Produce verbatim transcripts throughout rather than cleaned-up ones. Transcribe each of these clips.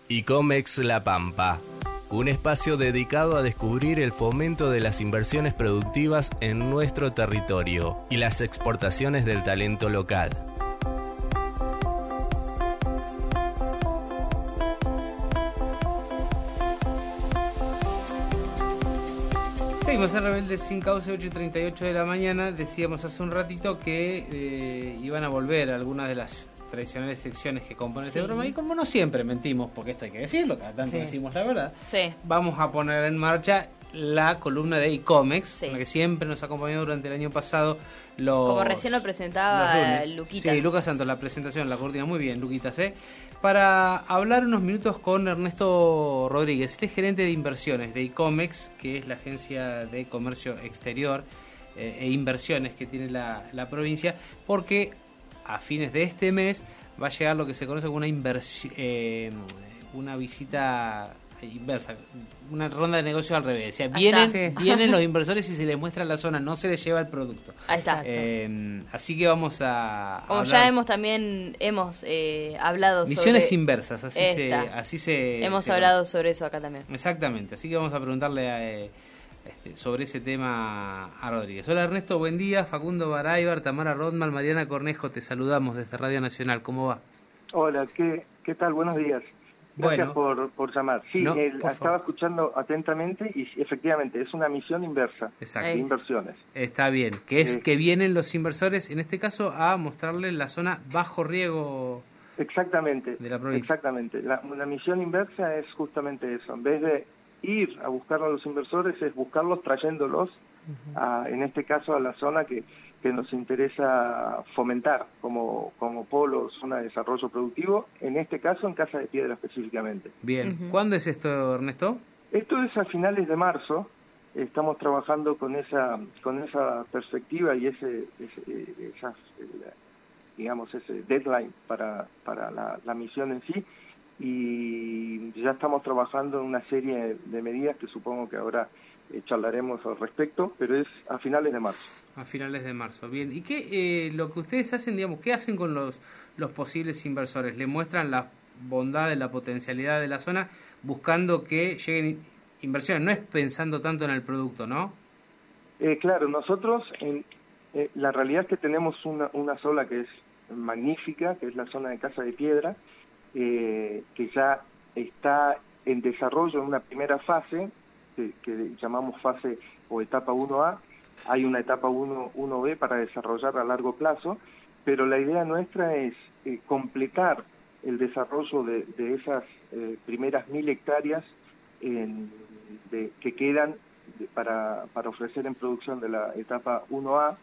ICOMEX La Pampa, un espacio dedicado a descubrir el fomento de las inversiones productivas en nuestro territorio y las exportaciones del talento local. Seguimos en Rebeldes Sin Causa, ocho y treinta y ocho de la mañana. Decíamos hace un ratito que eh, iban a volver algunas de las tradicionales secciones que componen este Sí. programa, y como no siempre mentimos, porque esto hay que decirlo, cada tanto Sí. decimos la verdad, Sí. vamos a poner en marcha la columna de ICOMEX, Sí. con la que siempre nos acompañó durante el año pasado. Los, Como recién lo presentaba los lunes. Luquitas. Sí, Lucas Santos, la presentación, la coordina muy bien, Luquitas, ¿eh? Para hablar unos minutos con Ernesto Rodríguez, él es gerente de inversiones de ICOMEX, que es la agencia de comercio exterior eh, e inversiones que tiene la, la provincia, porque a fines de este mes va a llegar lo que se conoce como una inversión, eh, una visita inversa, una ronda de negocios al revés. O sea, Ahí vienen, está. Sí. vienen los inversores y se les muestra la zona, no se les lleva el producto. Ahí está. Eh, así que vamos a Como hablar- ya hemos también hemos eh, hablado misiones sobre... inversas, así se, Esta. así se Hemos se hablado conoce. sobre eso acá también. Exactamente, así que vamos a preguntarle a, eh, este, sobre ese tema a Rodríguez. Hola Ernesto, buen día. Facundo Baraybar, Tamara Rodman, Mariana Cornejo, te saludamos desde Radio Nacional. ¿Cómo va? Hola, ¿qué, qué tal? Buenos días. Gracias Bueno. por, por llamar. Sí, No, el- por estaba favor. escuchando atentamente y efectivamente es una misión inversa Exacto. de Es. inversiones. Está bien, que es Eh. que vienen los inversores, en este caso, a mostrarle la zona bajo riego. Exactamente. De la provincia. Exactamente. La, una misión inversa es justamente eso. En vez de ir a buscar a los inversores, es buscarlos trayéndolos, a, en este caso, a la zona que, que nos interesa fomentar como, como polo, zona de desarrollo productivo, en este caso en Casa de Piedra específicamente. Bien, Ujú. ¿cuándo es esto, Ernesto? Esto es a finales de marzo. Estamos trabajando con esa con esa perspectiva y ese, ese esas, eh, digamos ese deadline para para la, la misión en sí, y ya estamos trabajando en una serie de medidas que supongo que ahora eh, charlaremos al respecto, pero es a finales de marzo. A finales de marzo, bien. ¿Y qué eh, lo que ustedes hacen, digamos, qué hacen con los los posibles inversores? ¿Le muestran la bondad, la potencialidad de la zona, buscando que lleguen inversiones? No es pensando tanto en el producto, ¿no? Eh, claro, nosotros, en, eh, la realidad es que tenemos una, una sola que es magnífica, que es la zona de Casa de Piedra, eh, que ya está en desarrollo en una primera fase, que, que llamamos fase o etapa uno A. Hay una etapa uno B para desarrollar a largo plazo, pero la idea nuestra es eh, completar el desarrollo de, de esas eh, primeras mil hectáreas en, de, que quedan de, para, para ofrecer en producción de la etapa uno A,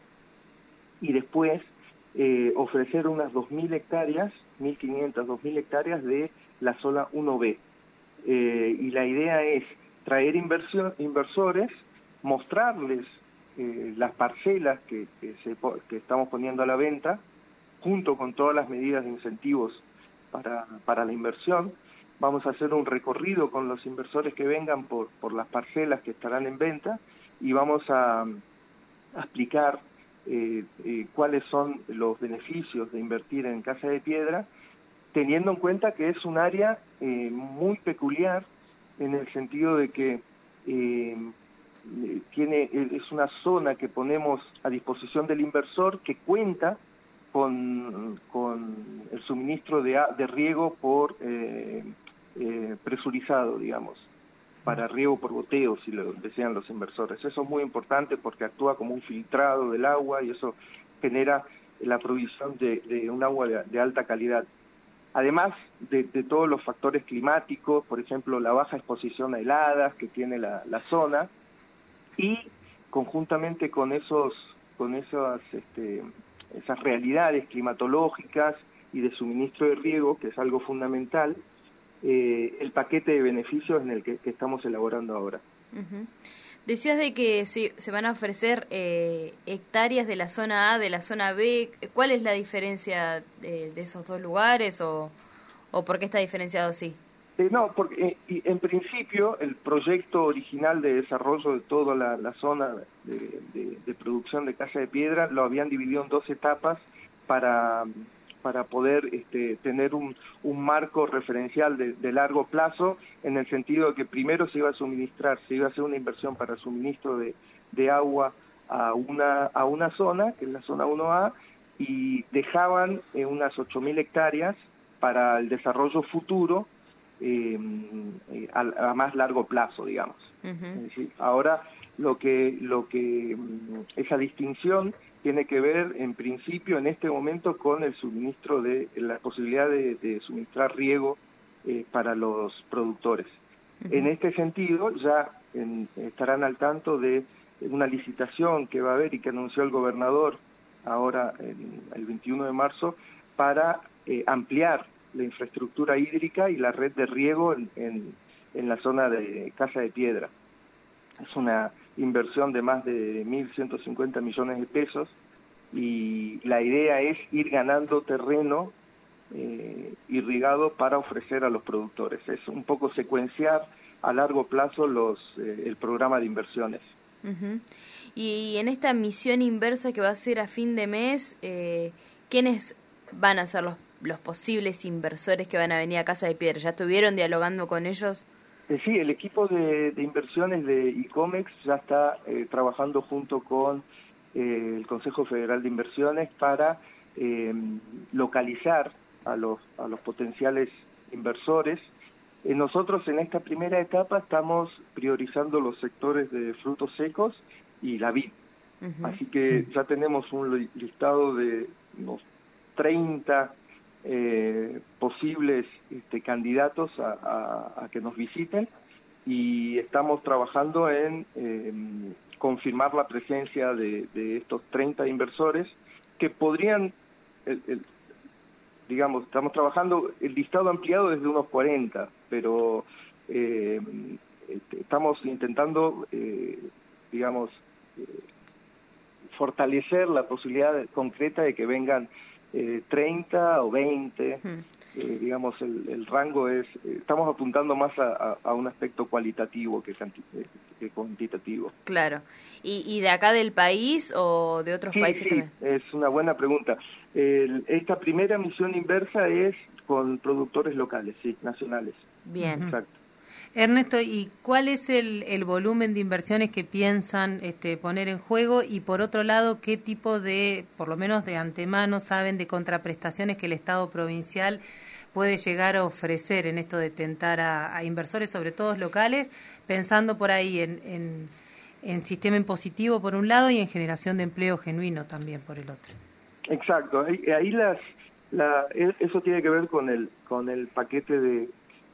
y después eh, ofrecer unas dos mil hectáreas, mil quinientas, dos mil hectáreas de la zona uno B. Eh, y la idea es traer inversión, inversores, mostrarles eh, las parcelas que, que, se, que estamos poniendo a la venta, junto con todas las medidas de incentivos para, para la inversión. Vamos a hacer un recorrido con los inversores que vengan por, por las parcelas que estarán en venta, y vamos a, a explicar eh, eh, cuáles son los beneficios de invertir en Casa de Piedra, teniendo en cuenta que es un área eh, muy peculiar, en el sentido de que eh, tiene es una zona que ponemos a disposición del inversor, que cuenta con, con el suministro de, de riego por eh, eh, presurizado, digamos, para riego por goteo, si lo desean los inversores. Eso es muy importante porque actúa como un filtrado del agua y eso genera la provisión de, de un agua de, de alta calidad. Además de, de todos los factores climáticos, por ejemplo, la baja exposición a heladas que tiene la, la zona, y conjuntamente con esos con esas este, esas realidades climatológicas y de suministro de riego, que es algo fundamental, eh, el paquete de beneficios en el que, que estamos elaborando ahora. Uh-huh. Decías de que se, se van a ofrecer eh, hectáreas de la zona A, de la zona B. ¿Cuál es la diferencia de, de esos dos lugares o, o por qué está diferenciado así? Eh, no, porque eh, en principio el proyecto original de desarrollo de toda la, la zona de, de, de producción de Casa de Piedra lo habían dividido en dos etapas para, para poder este, tener un, un marco referencial de, de largo plazo, en el sentido de que primero se iba a suministrar, se iba a hacer una inversión para suministro de, de agua a una, a una zona, que es la zona uno A, y dejaban eh, unas ocho mil hectáreas para el desarrollo futuro eh, eh, a, a más largo plazo, digamos. Uh-huh. Es decir, ahora lo que, lo que esa distinción tiene que ver, en principio, en este momento, con el suministro de, la posibilidad de, de suministrar riego eh, para los productores. Uh-huh. En este sentido, ya en, estarán al tanto de una licitación que va a haber y que anunció el gobernador ahora, en, el veintiuno de marzo, para eh, ampliar la infraestructura hídrica y la red de riego en, en, en la zona de Casa de Piedra. Es una inversión de más de mil ciento cincuenta millones de pesos y la idea es ir ganando terreno eh, irrigado para ofrecer a los productores. Es un poco secuenciar a largo plazo los eh, el programa de inversiones. Uh-huh. Y en esta misión inversa que va a ser a fin de mes, eh, ¿quiénes van a ser los, los posibles inversores que van a venir a Casa de Piedra? ¿Ya estuvieron dialogando con ellos? Eh, sí, el equipo de, de inversiones de ICOMEX ya está eh, trabajando junto con eh, el Consejo Federal de Inversiones para eh, localizar a los, a los potenciales inversores. Eh, nosotros en esta primera etapa estamos priorizando los sectores de frutos secos y la vid. Uh-huh. Así que ya tenemos un listado de unos treinta eh, posibles este, candidatos a, a, a que nos visiten y estamos trabajando en eh, confirmar la presencia de, de estos treinta inversores que podrían, el, el, digamos, estamos trabajando, el listado ampliado es de unos cuarenta, pero eh, estamos intentando, eh, digamos, eh, fortalecer la posibilidad concreta de que vengan eh, treinta o veinte, hmm. eh, digamos, el, el rango es, eh, estamos apuntando más a, a, a un aspecto cualitativo que, que cuantitativo. Claro. ¿Y, ¿Y de acá del país o de otros sí, países sí, también? Es una buena pregunta. El, esta primera misión inversa es con productores locales, sí, nacionales. Bien. Exacto. Ernesto, ¿y cuál es el, el volumen de inversiones que piensan este, poner en juego? Y por otro lado, ¿qué tipo de, por lo menos de antemano, saben de contraprestaciones que el Estado provincial puede llegar a ofrecer en esto de tentar a, a inversores, sobre todo locales, pensando por ahí en, en, en sistema impositivo por un lado y en generación de empleo genuino también por el otro? Exacto, ahí, ahí las, la, eso tiene que ver con el, con el paquete de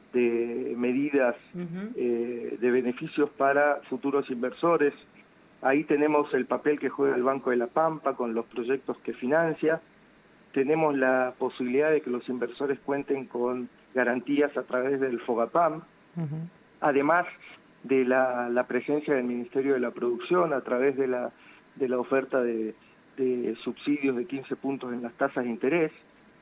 de medidas uh-huh. eh, de beneficios para futuros inversores. Ahí tenemos el papel que juega el Banco de la Pampa con los proyectos que financia. Tenemos la posibilidad de que los inversores cuenten con garantías a través del FOGAPAM, uh-huh. además de la, la presencia del Ministerio de la Producción a través de la, de la oferta de, de subsidios de quince puntos en las tasas de interés.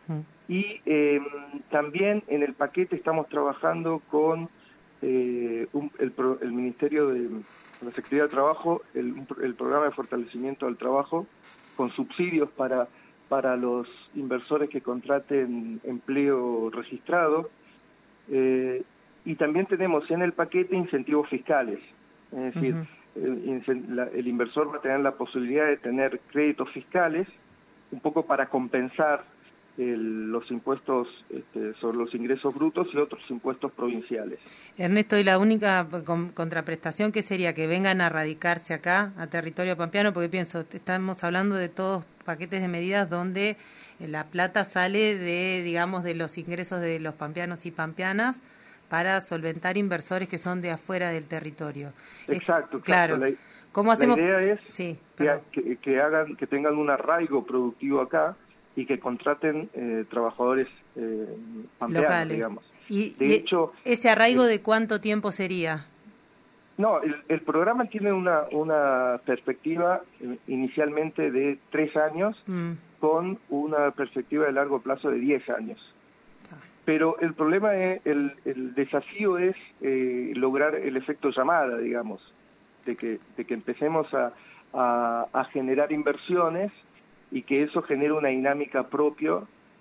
Y eh, también en el paquete estamos trabajando con eh, un, el, el Ministerio de la Secretaría de Trabajo, el, el programa de fortalecimiento del trabajo, con subsidios para, para los inversores que contraten empleo registrado. Eh, y también tenemos en el paquete incentivos fiscales, es decir, uh-huh. el, la, el inversor va a tener la posibilidad de tener créditos fiscales, un poco para compensar El, los impuestos este, sobre los ingresos brutos y otros impuestos provinciales. Ernesto, ¿y la única con, contraprestación qué sería? ¿Que vengan a radicarse acá, a territorio pampeano? Porque pienso, estamos hablando de todos paquetes de medidas donde la plata sale de, digamos, de los ingresos de los pampeanos y pampeanas para solventar inversores que son de afuera del territorio. Exacto, es, claro. La, ¿Cómo hacemos? La idea es sí, que, que, que hagan, que tengan un arraigo productivo acá y que contraten eh, trabajadores eh, pampeanos, locales, digamos. Y, de y hecho, ¿ese arraigo eh, de cuánto tiempo sería? No, el, el programa tiene una, una perspectiva eh, inicialmente de tres años mm. con una perspectiva de largo plazo de diez años. Ah. Pero el problema es, el, el desafío es eh, lograr el efecto llamada, digamos, de que, de que empecemos a, a, a generar inversiones y que eso genere una dinámica propia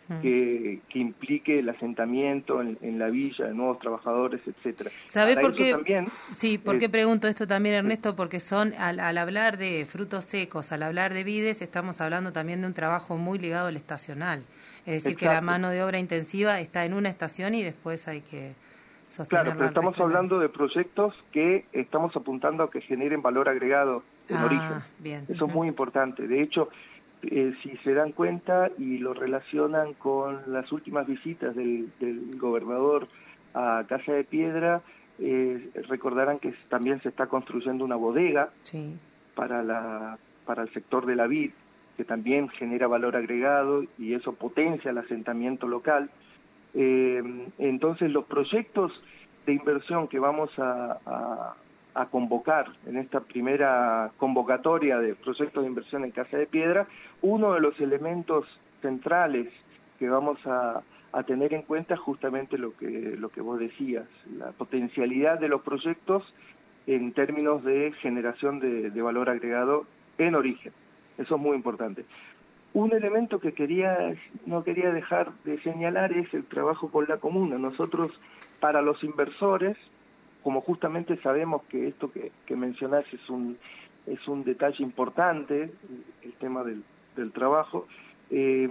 que, que implique el asentamiento en, en la villa de nuevos trabajadores, etcétera. ¿Sabés por qué? También, sí, ¿por eh, qué pregunto esto también, Ernesto? Porque son, al, al hablar de frutos secos, al hablar de vides, estamos hablando también de un trabajo muy ligado al estacional. Es decir, exacto, que la mano de obra intensiva está en una estación y después hay que sostenerla. Claro, pero estamos hablando de proyectos que estamos apuntando a que generen valor agregado en ah, origen. Bien. Eso uh-huh. es muy importante. De hecho, eh, si se dan cuenta y lo relacionan con las últimas visitas del, del gobernador a Casa de Piedra, eh, recordarán que también se está construyendo una bodega sí. para la para el sector de la vid, que también genera valor agregado y eso potencia el asentamiento local. Eh, entonces los proyectos de inversión que vamos a, a, a convocar en esta primera convocatoria de proyectos de inversión en Casa de Piedra, uno de los elementos centrales que vamos a, a tener en cuenta es justamente lo que, lo que vos decías, la potencialidad de los proyectos en términos de generación de, de valor agregado en origen. Eso es muy importante. Un elemento que quería no quería dejar de señalar es el trabajo con la comuna. Nosotros, para los inversores, como justamente sabemos que esto que, que mencionás es un es un detalle importante, el tema del, del trabajo, eh,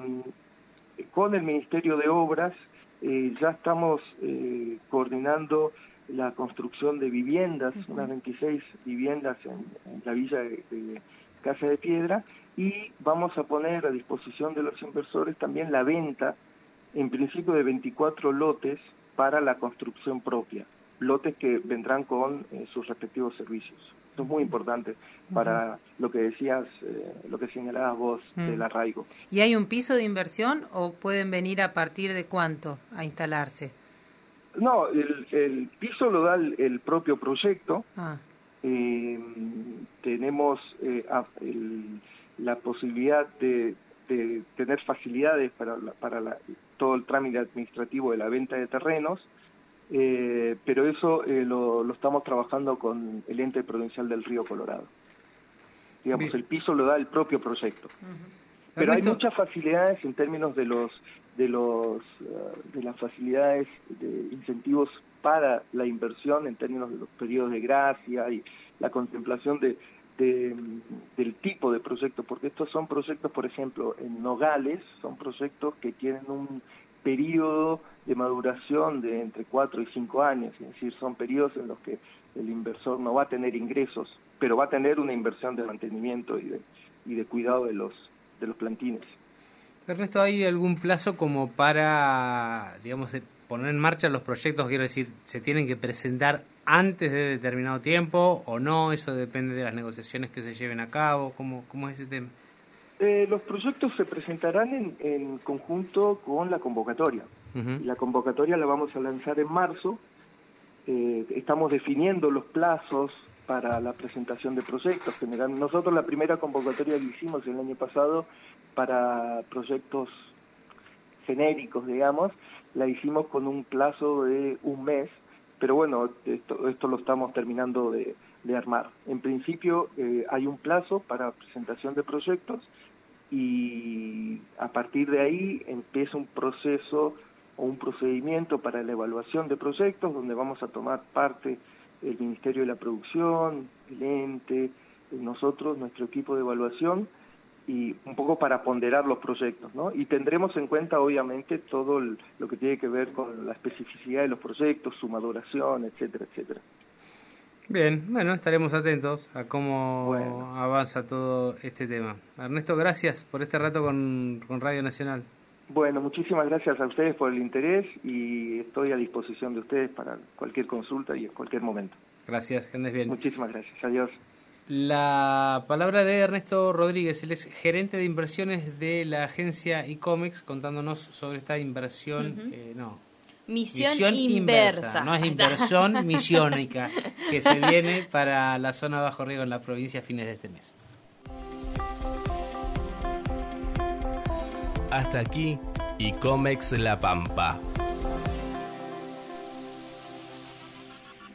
con el Ministerio de Obras eh, ya estamos eh, coordinando la construcción de viviendas, uh-huh. unas veintiséis viviendas en, en la villa de, de Casa de Piedra, y vamos a poner a disposición de los inversores también la venta, en principio de veinticuatro lotes para la construcción propia, lotes que vendrán con eh, sus respectivos servicios. Esto es muy importante para uh-huh. lo que decías, eh, lo que señalabas vos uh-huh. del arraigo. ¿Y hay un piso de inversión o pueden venir a partir de cuánto a instalarse? No, el, el piso lo da el, el propio proyecto. Ah. Eh, tenemos eh, a, el, la posibilidad de, de tener facilidades para, la, para la, todo el trámite administrativo de la venta de terrenos, eh, pero eso eh, lo, lo estamos trabajando con el ente provincial del Río Colorado. Digamos, Bien. El piso lo da el propio proyecto. Uh-huh. Pero hay muchas facilidades en términos de los de los uh, de las facilidades de incentivos para la inversión en términos de los periodos de gracia y la contemplación de, de del tipo de proyecto, porque estos son proyectos, por ejemplo, en Nogales, son proyectos que tienen un periodo de maduración de entre cuatro y cinco años, es decir, son periodos en los que el inversor no va a tener ingresos, pero va a tener una inversión de mantenimiento y de, y de cuidado de los de los plantines. Ernesto, ¿hay algún plazo como para, digamos, poner en marcha los proyectos? Quiero decir, ¿se tienen que presentar antes de determinado tiempo o no? Eso depende de las negociaciones que se lleven a cabo. ¿Cómo, cómo es ese tema? Eh, los proyectos se presentarán en, en conjunto con la convocatoria. Uh-huh. La convocatoria la vamos a lanzar en marzo. Eh, estamos definiendo los plazos para la presentación de proyectos. Nosotros la primera convocatoria que hicimos el año pasado para proyectos genéricos, digamos, la hicimos con un plazo de un mes, pero bueno, esto, esto lo estamos terminando de, de armar. En principio eh, hay un plazo para presentación de proyectos y a partir de ahí empieza un proceso o un procedimiento para la evaluación de proyectos donde vamos a tomar parte el Ministerio de la Producción, el ente, nosotros, nuestro equipo de evaluación, y un poco para ponderar los proyectos, ¿no? Y tendremos en cuenta, obviamente, todo el, lo que tiene que ver con la especificidad de los proyectos, su maduración, etcétera, etcétera. Bien, bueno, estaremos atentos a cómo bueno. avanza todo este tema. Ernesto, gracias por este rato con, con Radio Nacional. Bueno, muchísimas gracias a ustedes por el interés y estoy a disposición de ustedes para cualquier consulta y en cualquier momento. Gracias, que andes bien. Muchísimas gracias, adiós. La palabra de Ernesto Rodríguez, él es gerente de inversiones de la agencia ICOMEX, contándonos sobre esta inversión, uh-huh. eh, no, misión, misión inversa. inversa, no es inversión misiónica, que se viene para la zona Bajo Riego en la provincia a fines de este mes. Hasta aquí, ICOMEX La Pampa.